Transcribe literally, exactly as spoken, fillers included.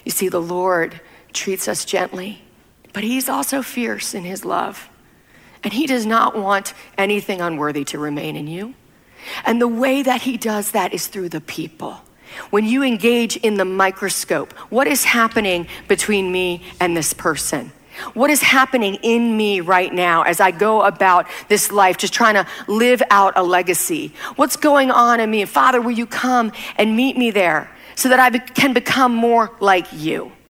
You see, the Lord treats us gently, but he's also fierce in his love. And he does not want anything unworthy to remain in you. And the way that he does that is through the people. When you engage in the microscope, what is happening between me and this person? What is happening in me right now as I go about this life, just trying to live out a legacy? What's going on in me? Father, will you come and meet me there so that I be- can become more like you?